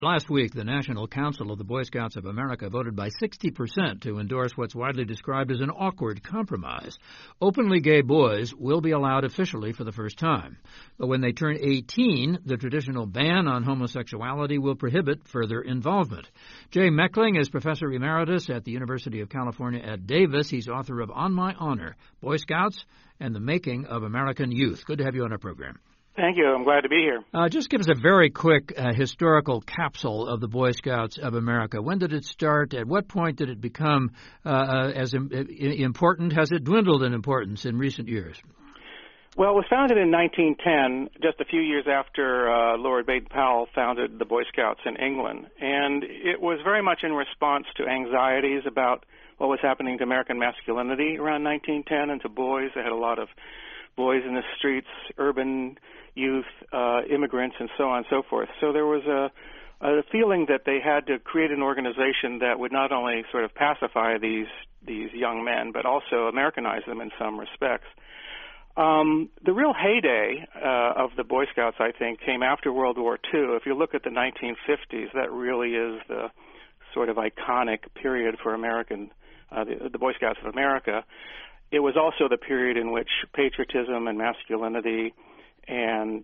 Last week, the National Council of the Boy Scouts of America voted by 60% to endorse what's widely described as an awkward compromise. Openly gay boys will be allowed officially for the first time. But when they turn 18, the traditional ban on homosexuality will prohibit further involvement. Jay Meckling is Professor Emeritus at the University of California at Davis. He's author of On My Honor, Boy Scouts and the Making of American Youth. Good to have you on our program. Thank you. I'm glad to be here. Just give us a very quick historical capsule of the Boy Scouts of America. When did it start? At what point did it become as important? Has it dwindled in importance in recent years? Well, it was founded in 1910, just a few years after Lord Baden-Powell founded the Boy Scouts in England. And it was very much in response to anxieties about what was happening to American masculinity around 1910 and to boys. They had a lot of boys in the streets, urban youth, immigrants, and so on and so forth. So there was a feeling that they had to create an organization that would not only sort of pacify these young men, but also Americanize them in some respects. The real heyday of the Boy Scouts, I think, came after World War II. If you look at the 1950s, that really is the sort of iconic period for the Boy Scouts of America. It was also the period in which patriotism and masculinity and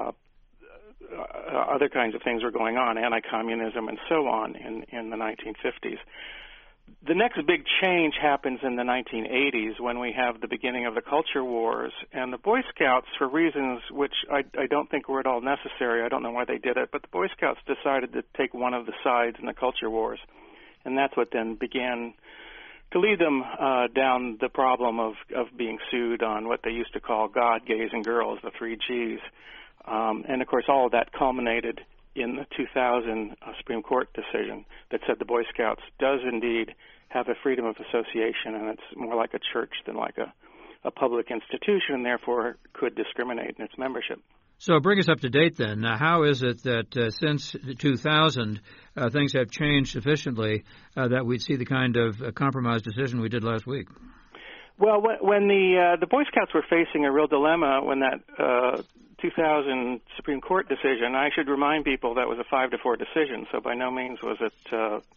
other kinds of things were going on, anti-communism and so on in the 1950s. The next big change happens in the 1980s when we have the beginning of the culture wars, and the Boy Scouts, for reasons which I don't think were at all necessary, I don't know why they did it, but the Boy Scouts decided to take one of the sides in the culture wars, and that's what then began to lead them down the problem of being sued on what they used to call God, gays, and girls, the 3 Gs. And, of course, all of that culminated in the 2000 Supreme Court decision that said the Boy Scouts does indeed have a freedom of association, and it's more like a church than like a public institution, and therefore could discriminate in its membership. So bring us up to date then. How is it that since 2000 things have changed sufficiently that we'd see the kind of compromise decision we did last week? Well, when the Boy Scouts were facing a real dilemma when that 2000 Supreme Court decision, I should remind people that was a 5-4 decision, so by no means was it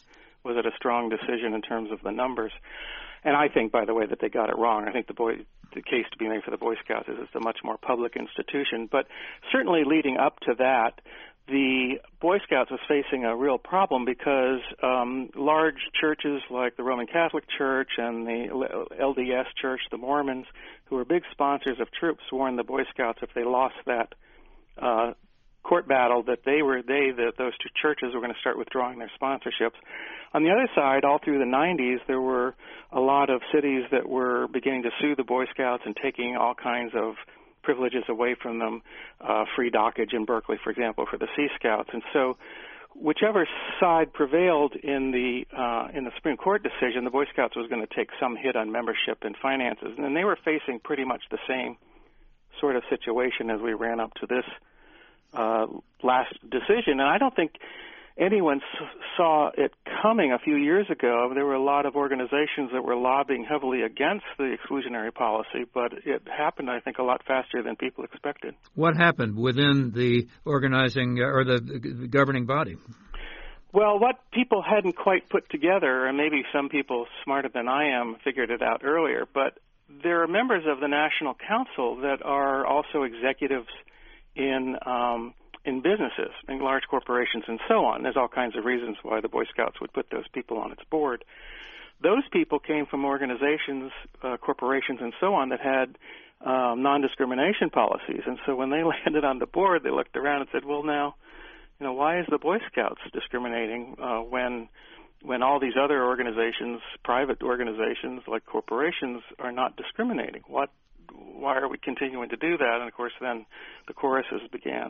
a strong decision in terms of the numbers. And I think, by the way, that they got it wrong. I think the case to be made for the Boy Scouts is it's a much more public institution. But certainly leading up to that, the Boy Scouts was facing a real problem because large churches like the Roman Catholic Church and the LDS Church, the Mormons, who were big sponsors of troops, warned the Boy Scouts if they lost that court battle that those two churches were going to start withdrawing their sponsorships. On the other side, all through the 90s, there were a lot of cities that were beginning to sue the Boy Scouts and taking all kinds of privileges away from them, free dockage in Berkeley, for example, for the Sea Scouts. And so whichever side prevailed in the Supreme Court decision, the Boy Scouts was going to take some hit on membership and finances. And they were facing pretty much the same sort of situation as we ran up to this last decision. And I don't think anyone saw it coming a few years ago. There were a lot of organizations that were lobbying heavily against the exclusionary policy, but it happened, I think, a lot faster than people expected. What happened within the organizing or the governing body? Well, what people hadn't quite put together, and maybe some people smarter than I am figured it out earlier, but there are members of the National Council that are also executives in businesses, in large corporations, and so on. There's all kinds of reasons why the Boy Scouts would put those people on its board. Those people came from organizations, corporations, and so on that had non-discrimination policies. And so when they landed on the board, they looked around and said, well, now, why is the Boy Scouts discriminating when all these other organizations, private organizations like corporations, are not discriminating? Why are we continuing to do that? And, of course, then the choruses began.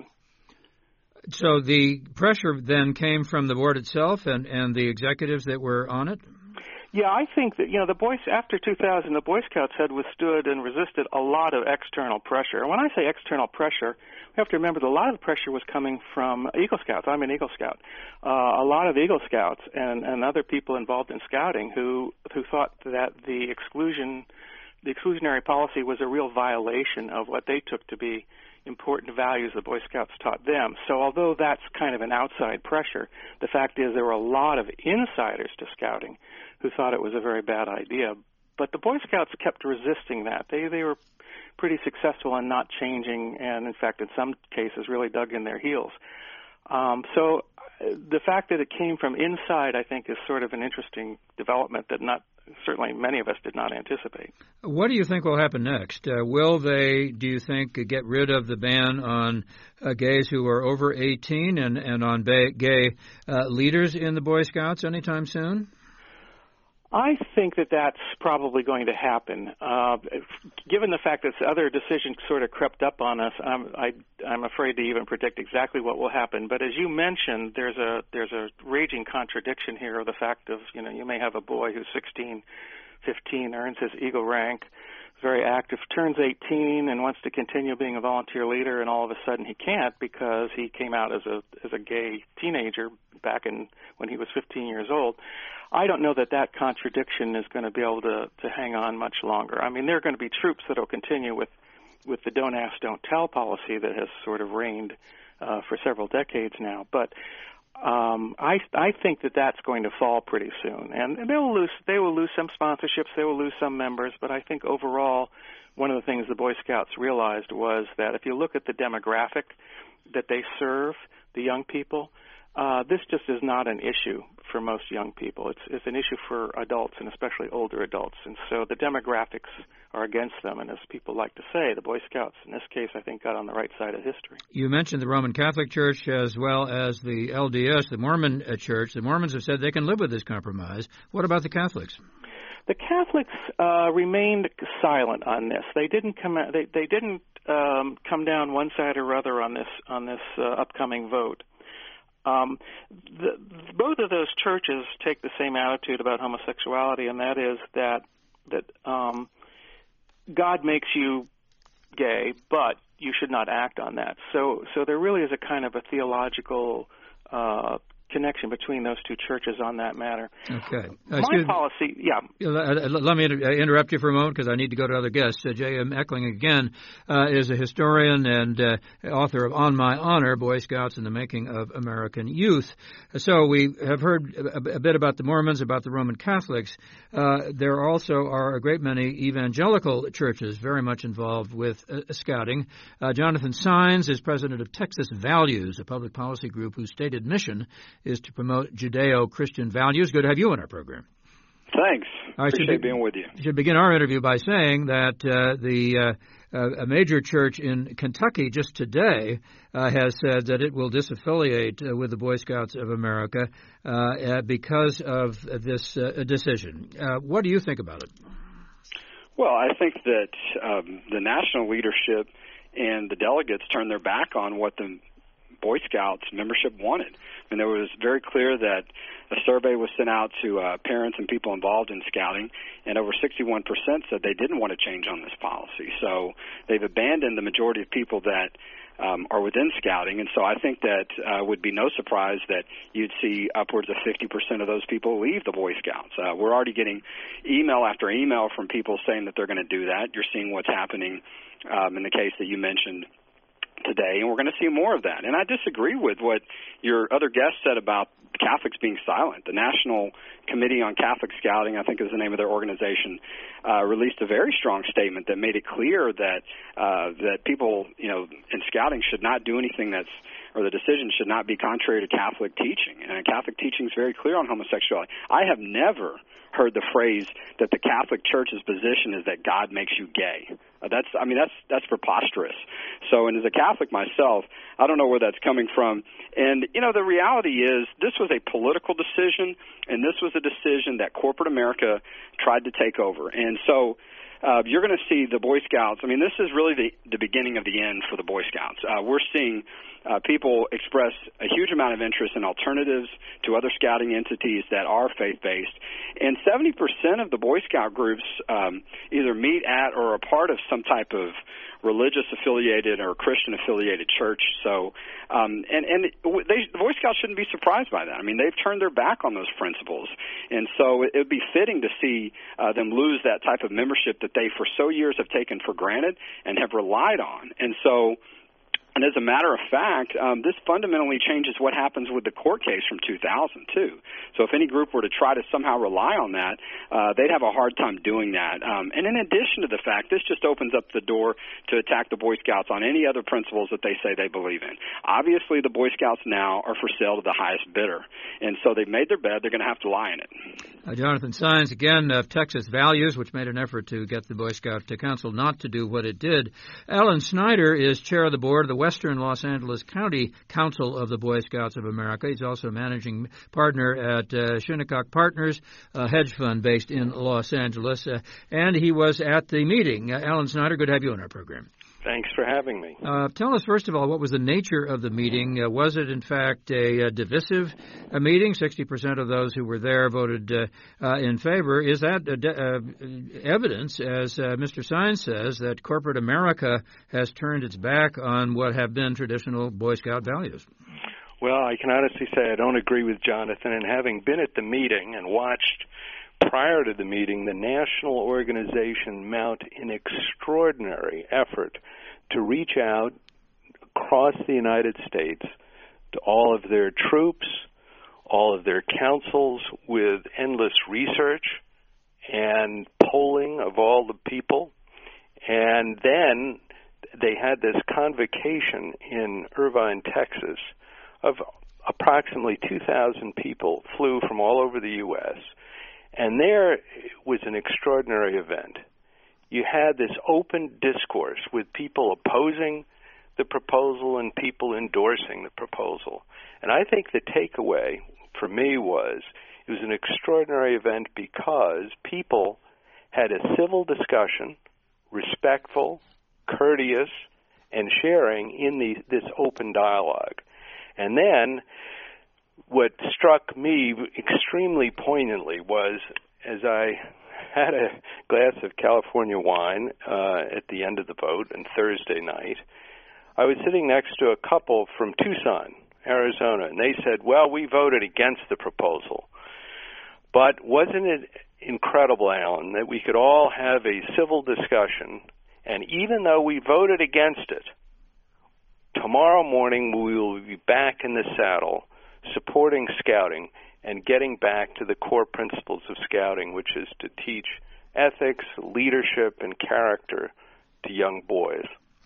So the pressure then came from the board itself and the executives that were on it? Yeah, I think that, after 2000, the Boy Scouts had withstood and resisted a lot of external pressure. And when I say external pressure, we have to remember that a lot of the pressure was coming from Eagle Scouts. I'm an Eagle Scout. A lot of Eagle Scouts and other people involved in scouting who thought that the exclusionary policy was a real violation of what they took to be important values the Boy Scouts taught them. So although that's kind of an outside pressure, the fact is there were a lot of insiders to Scouting who thought it was a very bad idea. But the Boy Scouts kept resisting that. They were pretty successful in not changing, and in fact, in some cases, really dug in their heels. So the fact that it came from inside, I think, is sort of an interesting development that certainly many of us did not anticipate. What do you think will happen next? Will they, do you think, get rid of the ban on gays who are over 18 and on gay leaders in the Boy Scouts anytime soon? I think that that's probably going to happen. Given the fact that other decisions sort of crept up on us, I'm afraid to even predict exactly what will happen. But as you mentioned, there's a raging contradiction here of the fact of, you may have a boy who's 16, 15, earns his Eagle rank, very active, turns 18 and wants to continue being a volunteer leader, and all of a sudden he can't because he came out as a gay teenager back when he was 15 years old. I don't know that contradiction is going to be able to hang on much longer. I mean, there are going to be troops that will continue with the don't ask, don't tell policy that has sort of reigned for several decades now. But I think that that's going to fall pretty soon, and they will lose some sponsorships, they will lose some members. But I think overall, one of the things the Boy Scouts realized was that if you look at the demographic that they serve, the young people, this just is not an issue for most young people. It's an issue for adults, and especially older adults. And so the demographics are against them. And as people like to say, the Boy Scouts, in this case, I think, got on the right side of history. You mentioned the Roman Catholic Church as well as the LDS, the Mormon Church. The Mormons have said they can live with this compromise. What about the Catholics? The Catholics remained silent on this. They didn't come down one side or other on this upcoming vote. Both of those churches take the same attitude about homosexuality, and that is that God makes you gay, but you should not act on that. So there really is a kind of a theological connection between those two churches on that matter. Okay. My policy, yeah. Let me interrupt you for a moment because I need to go to other guests. J.M. Eckling, again, is a historian and author of On My Honor, Boy Scouts and the Making of American Youth. So we have heard a bit about the Mormons, about the Roman Catholics. There also are a great many evangelical churches very much involved with Scouting. Jonathan Saenz is president of Texas Values, a public policy group whose stated mission is to promote Judeo-Christian values. Good to have you on our program. Thanks. Appreciate being with you. We should begin our interview by saying that a major church in Kentucky just today has said that it will disaffiliate with the Boy Scouts of America because of this decision. What do you think about it? Well, I think that the national leadership and the delegates turned their back on what the Boy Scouts membership wanted. And it was very clear that a survey was sent out to parents and people involved in Scouting, and over 61% said they didn't want to change on this policy. So they've abandoned the majority of people that are within Scouting, and so I think that would be no surprise that you'd see upwards of 50% of those people leave the Boy Scouts. We're already getting email after email from people saying that they're going to do that. You're seeing what's happening in the case that you mentioned today, and we're going to see more of that. And I disagree with what your other guest said about Catholics being silent. The National Committee on Catholic Scouting, I think is the name of their organization, released a very strong statement that made it clear that that people, in Scouting should not do anything or the decision should not be contrary to Catholic teaching. And Catholic teaching is very clear on homosexuality. I have never heard the phrase that the Catholic Church's position is that God makes you gay. That's preposterous. So, and as a Catholic myself, I don't know where that's coming from. And, the reality is this was a political decision, and this was a decision that corporate America tried to take over. And so you're going to see the Boy Scouts. This is really the beginning of the end for the Boy Scouts. We're seeing people express a huge amount of interest in alternatives to other scouting entities that are faith-based. And 70% of the Boy Scout groups either meet at or are a part of some type of religious-affiliated or Christian-affiliated church. So, the Boy Scouts shouldn't be surprised by that. They've turned their back on those principles. And so it would be fitting to see them lose that type of membership that they for so years have taken for granted and have relied on. And so And as a matter of fact, this fundamentally changes what happens with the court case from 2002. So if any group were to try to somehow rely on that, they'd have a hard time doing that. And in addition to the fact, this just opens up the door to attack the Boy Scouts on any other principles that they say they believe in. Obviously, the Boy Scouts now are for sale to the highest bidder. And so they've made their bed. They're going to have to lie in it. Jonathan Saenz, again, of Texas Values, which made an effort to get the Boy Scout Council not to do what it did. Alan Snyder is chair of the board of the Western Los Angeles County Council of the Boy Scouts of America. He's also managing partner at Shinnecock Partners, a hedge fund based in Los Angeles, and he was at the meeting. Alan Snyder, good to have you on our program. Thanks for having me. Tell us, first of all, what was the nature of the meeting? Was it, in fact, a divisive meeting? 60% of those who were there voted in favor. Is that evidence, as Mr. Saenz says, that corporate America has turned its back on what have been traditional Boy Scout values? Well, I can honestly say I don't agree with Jonathan, and having been at the meeting and watched prior to the meeting, the national organization mount an extraordinary effort to reach out across the United States to all of their troops, all of their councils, with endless research and polling of all the people. And then they had this convocation in Irvine, Texas, of approximately 2,000 people flew from all over the U.S., and there was an extraordinary event. You had this open discourse with people opposing the proposal and people endorsing the proposal. And I think the takeaway for me was it was an extraordinary event because people had a civil discussion, respectful, courteous, and sharing in this open dialogue. And then what struck me extremely poignantly was, as I had a glass of California wine at the end of the vote on Thursday night, I was sitting next to a couple from Tucson, Arizona, and they said, well, we voted against the proposal. But wasn't it incredible, Alan, that we could all have a civil discussion, and even though we voted against it, tomorrow morning we will be back in the saddle supporting scouting and getting back to the core principles of scouting, which is to teach ethics, leadership, and character to young boys.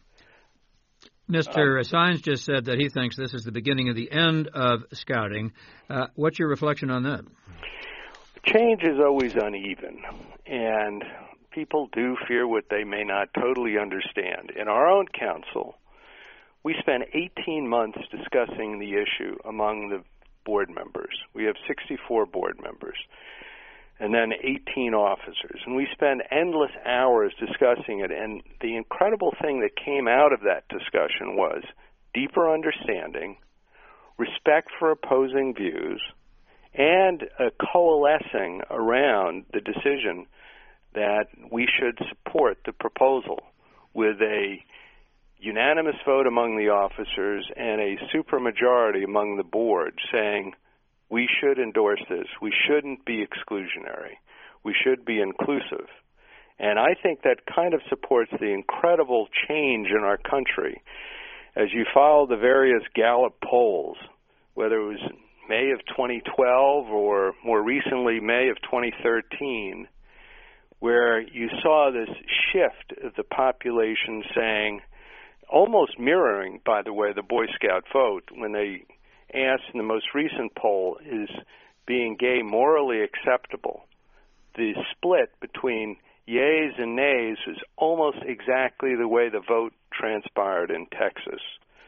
Mr. Saenz just said that he thinks this is the beginning of the end of scouting. What's your reflection on that? Change is always uneven, and people do fear what they may not totally understand. In our own council, we spent 18 months discussing the issue among the board members. We have 64 board members and then 18 officers. And we spent endless hours discussing it. And the incredible thing that came out of that discussion was deeper understanding, respect for opposing views, and a coalescing around the decision that we should support the proposal with a unanimous vote among the officers and a supermajority among the board saying we should endorse this. We shouldn't be exclusionary. We should be inclusive. And I think that kind of supports the incredible change in our country. As you follow the various Gallup polls, whether it was May of 2012 or more recently May of 2013, where you saw this shift of the population saying, almost mirroring, by the way, the Boy Scout vote, when they asked in the most recent poll, is being gay morally acceptable? The split between yeas and nays was almost exactly the way the vote transpired in Texas.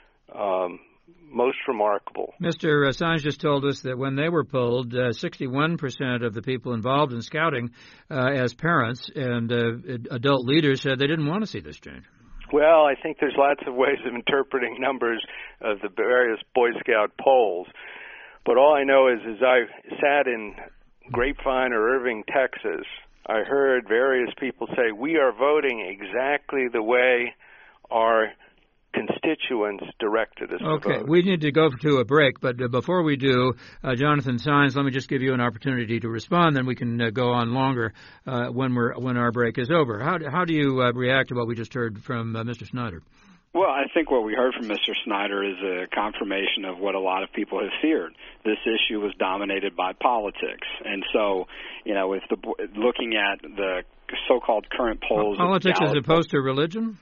Most remarkable. Mr. Saenz just told us that when they were polled, 61% of the people involved in scouting as parents and adult leaders said they didn't want to see this change. Well, I think there's lots of ways of interpreting numbers of the various Boy Scout polls. But all I know is as I sat in Grapevine or Irving, Texas, I heard various people say, we are voting exactly the way our constituents directed us to vote. Okay, we need to go to a break, but before we do, Jonathan Saenz, let me just give you an opportunity to respond, then we can go on longer when our break is over. How do you react to what we just heard from Mr. Snyder? Well, I think what we heard from Mr. Snyder is a confirmation of what a lot of people have feared. This issue was dominated by politics. And so, if looking at the so-called current polls... Politics as opposed to religion?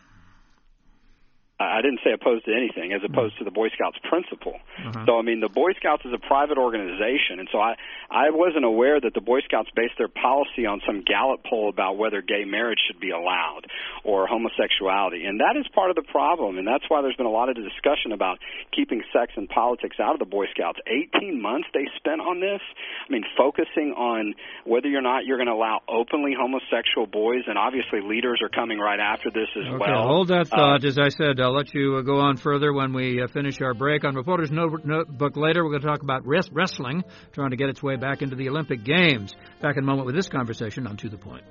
I didn't say opposed to anything, as opposed to the Boy Scouts principle. Uh-huh. So, the Boy Scouts is a private organization, and so I wasn't aware that the Boy Scouts based their policy on some Gallup poll about whether gay marriage should be allowed or homosexuality. And that is part of the problem, and that's why there's been a lot of discussion about keeping sex and politics out of the Boy Scouts. 18 months they spent on this, focusing on whether or not you're going to allow openly homosexual boys, and obviously leaders are coming right after this as well. Okay, hold that thought. As I said, I'll let you go on further when we finish our break. On Reporter's Notebook later, we're going to talk about wrestling, trying to get its way back into the Olympic Games. Back in a moment with this conversation on To the Point.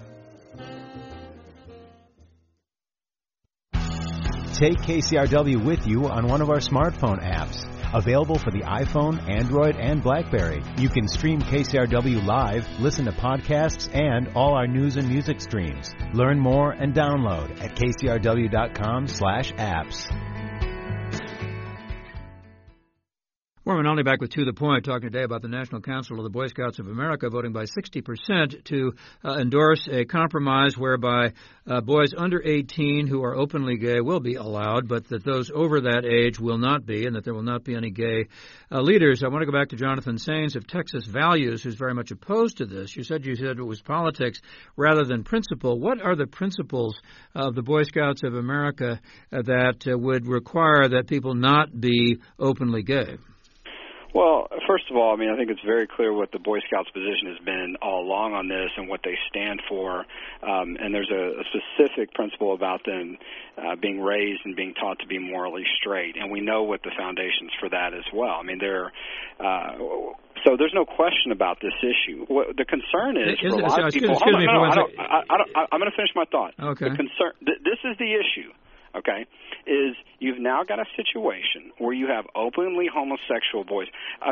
Take KCRW with you on one of our smartphone apps. Available for the iPhone, Android, and BlackBerry. You can stream KCRW live, listen to podcasts, and all our news and music streams. Learn more and download at kcrw.com/apps. Warren Olney back with To the Point, talking today about the National Council of the Boy Scouts of America voting by 60% to endorse a compromise whereby boys under 18 who are openly gay will be allowed, but that those over that age will not be, and that there will not be any gay leaders. I want to go back to Jonathan Saines of Texas Values, who's very much opposed to this. You said it was politics rather than principle. What are the principles of the Boy Scouts of America that would require that people not be openly gay? Well, first of all, I think it's very clear what the Boy Scouts' position has been all along on this and what they stand for. And there's a specific principle about them being raised and being taught to be morally straight. And we know what the foundations for that as well. So there's no question about this issue. What the concern is for a lot of people. I'm going to finish my thought. Okay. The concern. This is the issue. Okay, is you've now got a situation where you have openly homosexual boys.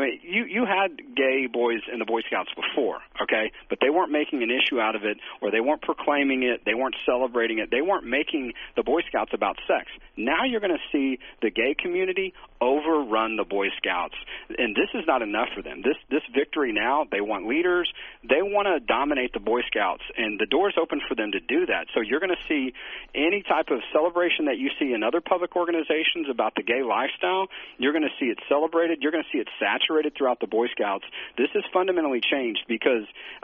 You had gay boys in the Boy Scouts before, okay, but they weren't making an issue out of it, or they weren't proclaiming it, they weren't celebrating it, they weren't making the Boy Scouts about sex. Now you're going to see the gay community overrun the Boy Scouts, and this is not enough for them. This victory now, they want leaders, they want to dominate the Boy Scouts, and the door's open for them to do that. So you're going to see any type of celebration that you see in other public organizations about the gay lifestyle, you're going to see it celebrated, you're going to see it saturated throughout the Boy Scouts. This has fundamentally changed because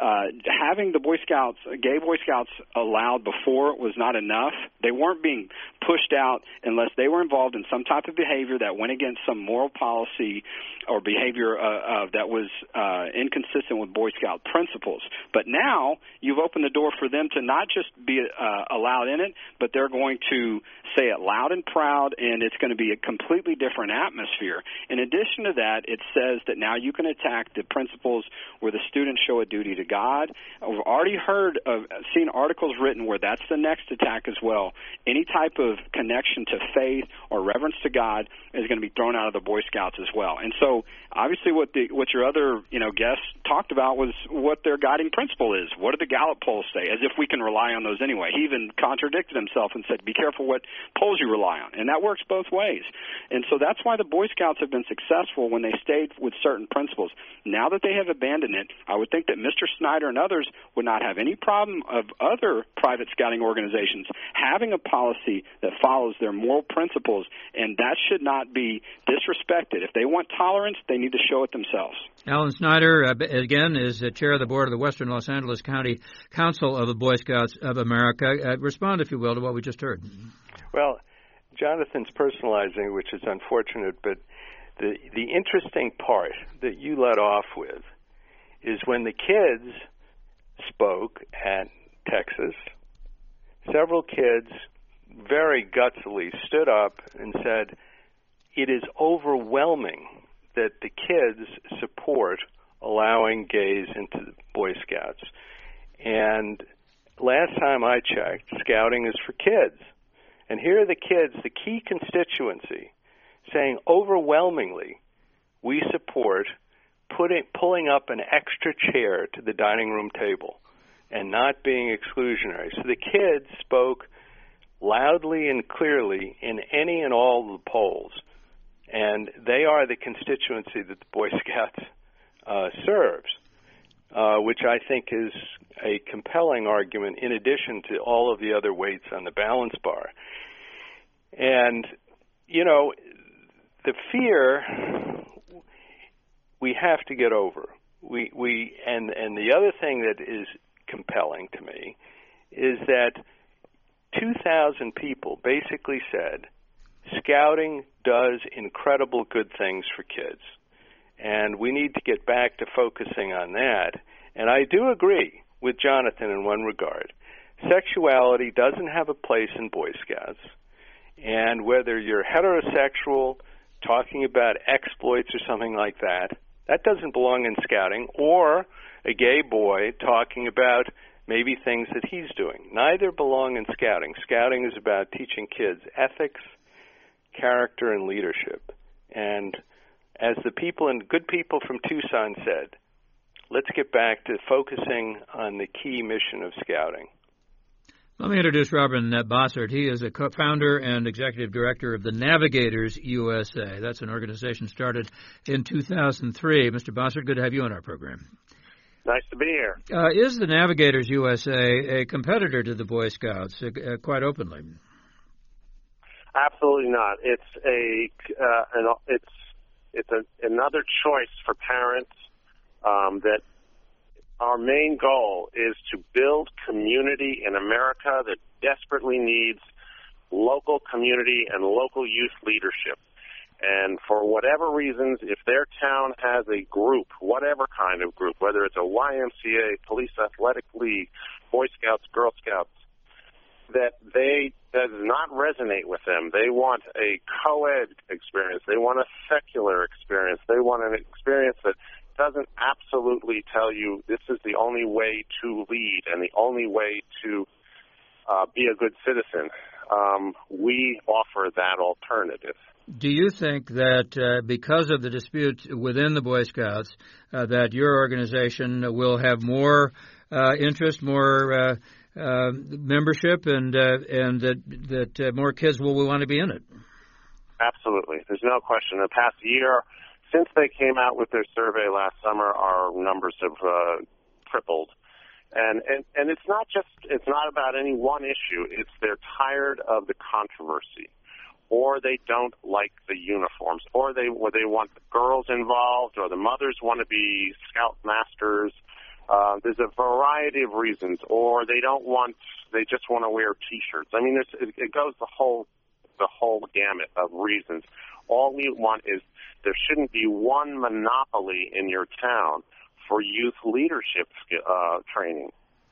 having the gay Boy Scouts allowed before was not enough. They weren't being pushed out unless they were involved in some type of behavior that went against some moral policy or behavior that was inconsistent with Boy Scout principles. But now you've opened the door for them to not just be allowed in it, but they're going to say it loud and proud, and it's going to be a completely different atmosphere. In addition to that, it says that now you can attack the principles where the students show a duty to God. We've already seen articles written where that's the next attack as well. Any type of connection to faith or reverence to God is going to be thrown out of the Boy Scouts as well. And so, obviously, what your other guests talked about was what their guiding principle is. What do the Gallup polls say? As if we can rely on those anyway. He even contradicted himself and said, "Be careful what polls you rely on," and that works both ways. And so that's why the Boy Scouts have been successful when they stayed with certain principles. Now that they have abandoned it, I would think that Mr. Snyder and others would not have any problem of other private scouting organizations having a policy that follows their moral principles, and that should not be disrespected. If they want tolerance, they need to show it themselves. Alan Snyder, again, is the chair of the board of the Western Los Angeles County Council of the Boy Scouts of America. Respond, if you will, to what we just heard. Well, Jonathan's personalizing, which is unfortunate, but the interesting part that you led off with is when the kids spoke at Texas, several kids very gutsily stood up and said, it is overwhelming that the kids support allowing gays into the Boy Scouts. And last time I checked, scouting is for kids. And here are the kids, the key constituency, saying overwhelmingly, we support pulling up an extra chair to the dining room table and not being exclusionary. So the kids spoke loudly and clearly in any and all of the polls. And they are the constituency that the Boy Scouts serves, which I think is a compelling argument in addition to all of the other weights on the balance bar. And, you know, the fear we have to get over. And the other thing that is compelling to me is that 2,000 people basically said Scouting does incredible good things for kids, and we need to get back to focusing on that. And I do agree with Jonathan in one regard. Sexuality doesn't have a place in Boy Scouts, and whether you're heterosexual, talking about exploits or something like that, that doesn't belong in Scouting, or a gay boy talking about maybe things that he's doing. Neither belong in Scouting. Scouting is about teaching kids ethics, character, and leadership. And as the people and good people from Tucson said, let's get back to focusing on the key mission of Scouting. Let me introduce Robin Bossert. He is a co-founder and executive director of the Navigators USA. That's an organization started in 2003. Mr. Bossert, good to have you on our program. Nice to be here. Is the Navigators USA a competitor to the Boy Scouts, quite openly? Absolutely not. It's another choice for parents that our main goal is to build community in America that desperately needs local community and local youth leadership. And for whatever reasons, if their town has a group, whatever kind of group, whether it's a YMCA, Police Athletic League, Boy Scouts, Girl Scouts, that does not resonate with them. They want a co-ed experience. They want a secular experience. They want an experience that doesn't absolutely tell you this is the only way to lead and the only way to be a good citizen. We offer that alternative. Do you think that because of the dispute within the Boy Scouts, that your organization will have more interest, more membership, and that more kids will want to be in it? Absolutely. There's no question. In the past year, since they came out with their survey last summer, our numbers have tripled. And it's not about any one issue. It's they're tired of the controversy, or they don't like the uniforms, or they want the girls involved, or the mothers want to be scout masters. There's a variety of reasons, or they just want to wear T-shirts. I mean, it goes the whole gamut of reasons. All we want is there shouldn't be one monopoly in your town for youth leadership training.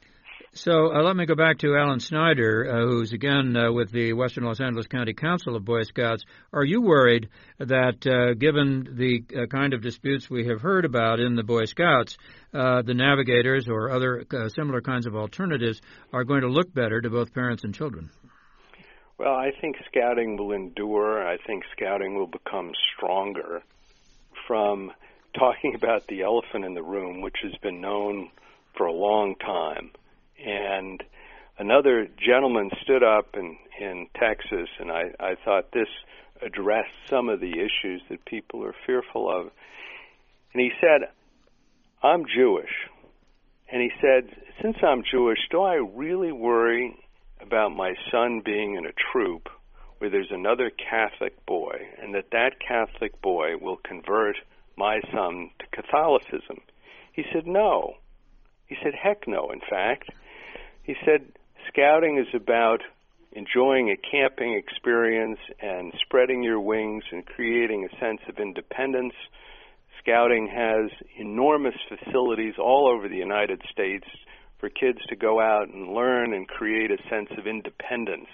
So let me go back to Alan Snyder, who's again with the Western Los Angeles County Council of Boy Scouts. Are you worried that given the kind of disputes we have heard about in the Boy Scouts, the Navigators or other similar kinds of alternatives are going to look better to both parents and children? Well, I think Scouting will endure. I think Scouting will become stronger from talking about the elephant in the room, which has been known for a long time. And another gentleman stood up in Texas, and I thought this addressed some of the issues that people are fearful of. And he said, I'm Jewish. And he said, since I'm Jewish, do I really worry about my son being in a troop where there's another Catholic boy, and that Catholic boy will convert my son to Catholicism? He said, no. He said, heck no, in fact. He said, Scouting is about enjoying a camping experience and spreading your wings and creating a sense of independence. Scouting has enormous facilities all over the United States for kids to go out and learn and create a sense of independence.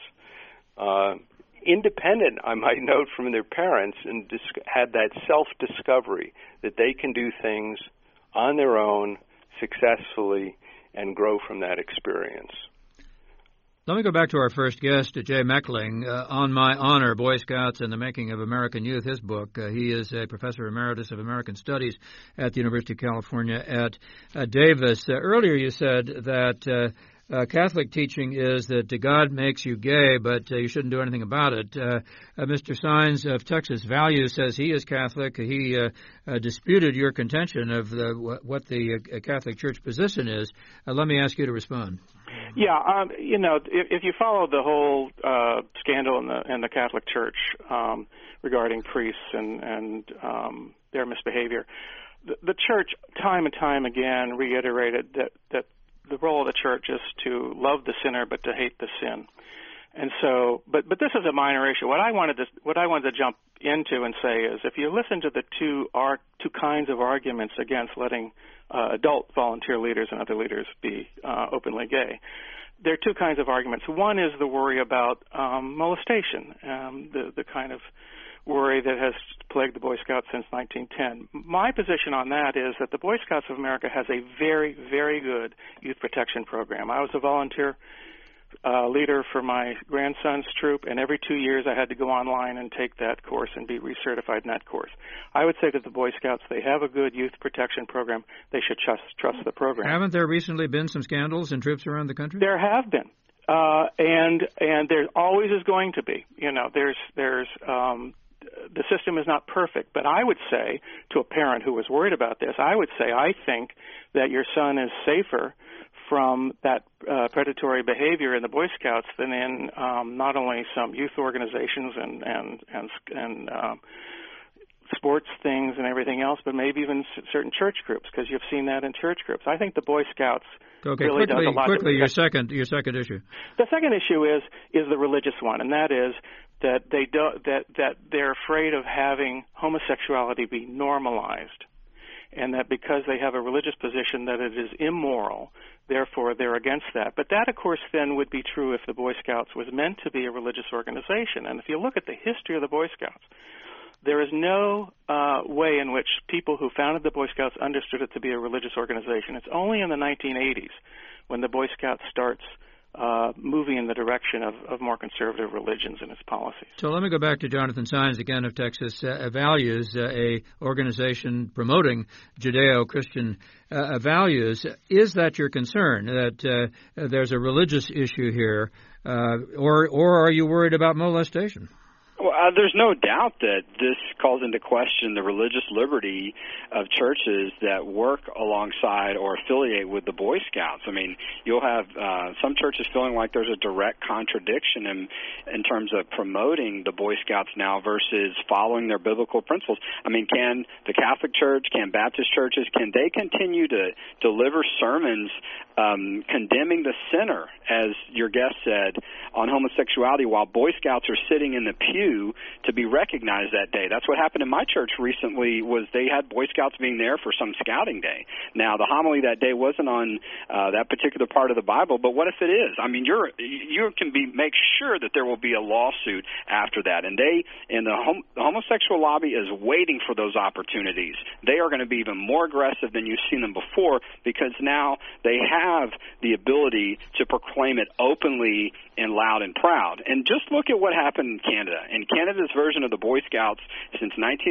Independent, I might note, from their parents, and had that self-discovery that they can do things on their own successfully and grow from that experience. Let me go back to our first guest, Jay Meckling. On My Honor, Boy Scouts and the Making of American Youth, his book. He is a professor emeritus of American Studies at the University of California at Davis. Earlier you said that Catholic teaching is that God makes you gay, but you shouldn't do anything about it. Mr. Sines of Texas Value says he is Catholic. He disputed your contention of what the Catholic Church position is. Let me ask you to respond. Yeah, if you follow the whole scandal in the Catholic Church regarding priests and their misbehavior, the Church time and time again reiterated that the role of the Church is to love the sinner but to hate the sin. And so, but this is a minor issue. What I wanted to jump into and say is, if you listen to the two kinds of arguments against letting adult volunteer leaders and other leaders be openly gay, there are two kinds of arguments. One is the worry about molestation, the kind of worry that has plagued the Boy Scouts since 1910. My position on that is that the Boy Scouts of America has a very, very good youth protection program. I was a volunteer leader for my grandson's troop, and every 2 years I had to go online and take that course and be recertified in that course. I would say that the Boy Scouts, they have a good youth protection program. They should trust the program. Haven't there recently been some scandals in troops around the country? There have been. And there always is going to be. The system is not perfect, but I would say to a parent who was worried about this, I would say I think that your son is safer from that predatory behavior in the Boy Scouts than in not only some youth organizations and sports things and everything else, but maybe even certain church groups, because you've seen that in church groups. I think the Boy Scouts really does a lot. Quickly, your second issue. The second issue is the religious one, and that is that they're afraid of having homosexuality be normalized, and that because they have a religious position that it is immoral, therefore they're against that. But that, of course, then would be true if the Boy Scouts was meant to be a religious organization. And if you look at the history of the Boy Scouts, there is no way in which people who founded the Boy Scouts understood it to be a religious organization. It's only in the 1980s when the Boy Scouts starts moving in the direction of more conservative religions in its policies. So let me go back to Jonathan Sines again of Texas Values, a organization promoting Judeo-Christian values. Is that your concern, that there's a religious issue here, or are you worried about molestation? Well, there's no doubt that this calls into question the religious liberty of churches that work alongside or affiliate with the Boy Scouts. I mean, you'll have some churches feeling like there's a direct contradiction in terms of promoting the Boy Scouts now versus following their biblical principles. I mean, can the Catholic Church, can Baptist churches, can they continue to deliver sermons condemning the sinner, as your guest said, on homosexuality while Boy Scouts are sitting in the pew to be recognized that day? That's what happened in my church recently, was they had Boy Scouts being there for some scouting day. Now, the homily that day wasn't on that particular part of the Bible, but what if it is? I mean, you can make sure that there will be a lawsuit after that. And the homosexual lobby is waiting for those opportunities. They are going to be even more aggressive than you've seen them before, because now they have the ability to proclaim it openly and loud and proud. And just look at what happened in Canada. In Canada's version of the Boy Scouts since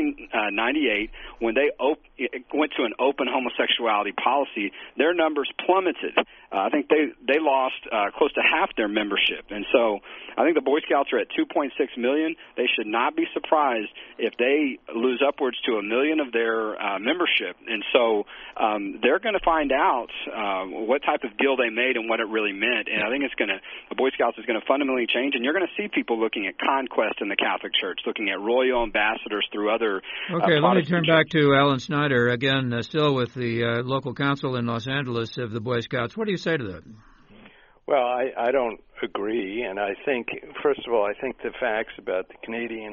1998, when they went to an open homosexuality policy, their numbers plummeted. I think they lost close to half their membership. And so I think the Boy Scouts are at 2.6 million. They should not be surprised if they lose upwards to 1 million of their membership. And so they're going to find out what type of deal they made and what it really meant. And I think the Boy Scouts is going to fundamentally change, and you're going to see people looking at conquest in the Catholic Church, looking at royal ambassadors through other Okay, let me turn back to Alan Snyder, again, still with the local council in Los Angeles of the Boy Scouts. What do you say to that? Well, I don't agree, and I think, first of all, I think the facts about the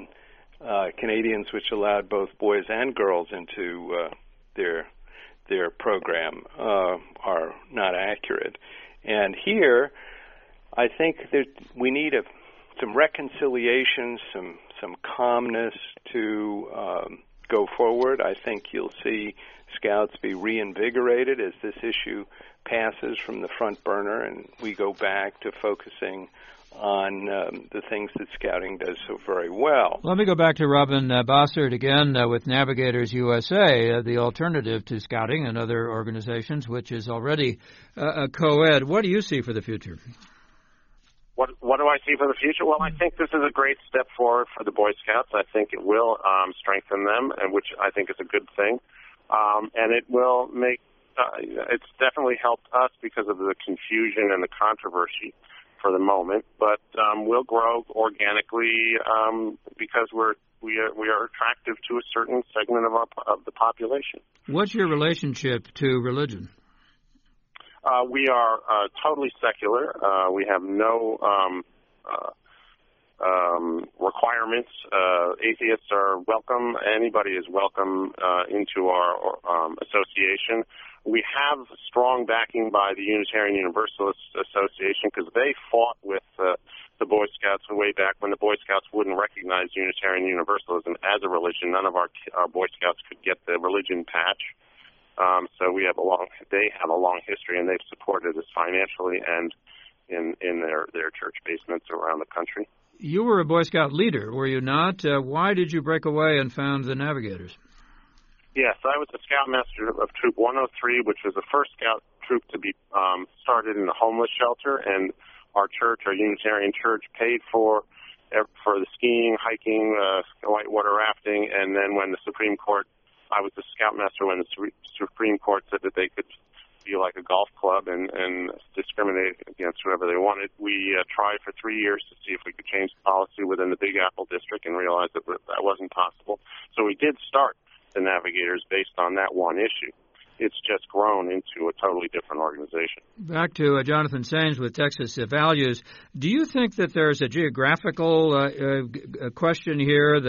Canadians, which allowed both boys and girls into their program, are not accurate. And here, I think that we need some reconciliation, some calmness to go forward. I think you'll see Scouts be reinvigorated as this issue passes from the front burner and we go back to focusing on the things that Scouting does so very well. Let me go back to Robin Bossert again with Navigators USA, the alternative to Scouting and other organizations, which is already a co-ed. What do you see for the future? What do I see for the future? Well, I think this is a great step forward for the Boy Scouts. I think it will strengthen them, and which I think is a good thing. And it will make it's definitely helped us because of the confusion and the controversy for the moment, but we'll grow organically because we are attractive to a certain segment of the population. What's your relationship to religion? We are totally secular. We have no requirements. Atheists are welcome. Anybody is welcome into our association. We have strong backing by the Unitarian Universalist Association because they fought with the Boy Scouts way back when the Boy Scouts wouldn't recognize Unitarian Universalism as a religion. None of our Boy Scouts could get the religion patch. So they have a long history, and they've supported us financially and in their church basements around the country. You were a Boy Scout leader, were you not? Why did you break away and found the Navigators? Yes, I was the Scoutmaster of Troop 103, which was the first Scout troop to be started in a homeless shelter, and our church, our Unitarian church, paid for the skiing, hiking, whitewater rafting, and then when the Supreme Court, I was the Scoutmaster when the Supreme Court said that they could be like a golf club and discriminate against whoever they wanted. We tried for 3 years to see if we could change the policy within the Big Apple district and realized that wasn't possible. So we did start the Navigators based on that one issue. It's just grown into a totally different organization. Back to Jonathan Saines with Texas Values. Do you think that there's a geographical question here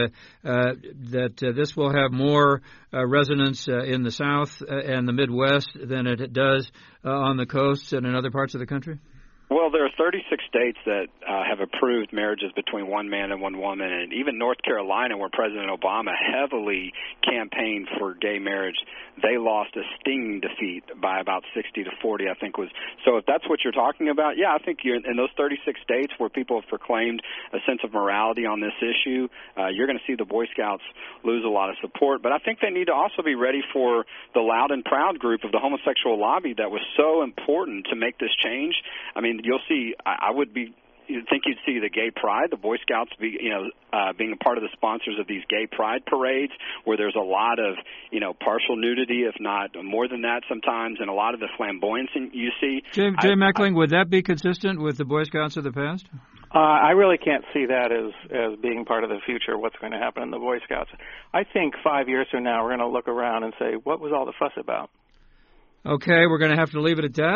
that this will have more resonance in the South and the Midwest than it does on the coasts and in other parts of the country? Well, there are 36 states that have approved marriages between one man and one woman, and even North Carolina, where President Obama heavily campaigned for gay marriage, they lost a stinging defeat by about 60-40, I think was. So if that's what you're talking about, yeah, I think you're in those 36 states where people have proclaimed a sense of morality on this issue, you're going to see the Boy Scouts lose a lot of support. But I think they need to also be ready for the loud and proud group of the homosexual lobby that was so important to make this change. I mean, you'll see, you'd think you'd see the gay pride, the Boy Scouts being a part of the sponsors of these gay pride parades where there's a lot of, partial nudity, if not more than that sometimes, and a lot of the flamboyance you see. Jay Meckling, would that be consistent with the Boy Scouts of the past? I really can't see that as being part of the future, what's going to happen in the Boy Scouts. I think 5 years from now we're going to look around and say, what was all the fuss about? Okay, we're going to have to leave it at that.